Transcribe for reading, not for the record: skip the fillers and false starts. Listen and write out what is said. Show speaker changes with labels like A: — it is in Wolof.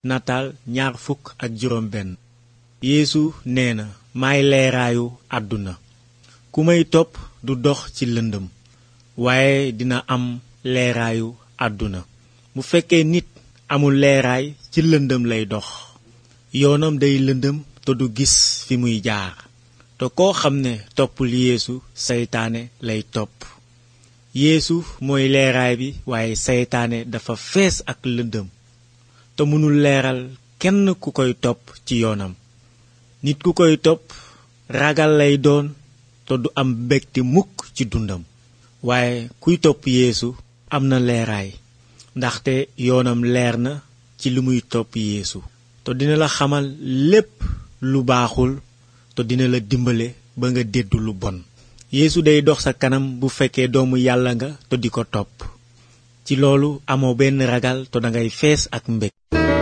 A: nataal ñaar fukk ak juróom benn. Yeesu nee na maay leeraayu àdduna. ku may topp du dox ci lëndëm waaye dina am leeraayu àdduna. bu fekkee nit amul leeraay ci lëndëm lay dox. yoonam day lëndëm te du gis fi muy jaar. te koo xam ne toppul Yeesu seytaane lay topp. Yeesu mooy leeraay bi waaye seytaane dafa fees ak lëndëm te mënul leeral kenn ku koy topp ci yoonam. nit ku koy topp ragal lay doon te du am mbégte mukk ci dundam. waaye kuy topp Yeesu am na leeraay ndaxte yoonam leer na ci li muy topp Yeesu. te dina la xamal lépp lu baaxul te dina la dimbale ba nga déddu lu bon. Yeesu day dox sa kanam bu fekkee doomu Yàlla nga te di ko topp. ci loolu amoo benn ragal te dangay fees ak mbég.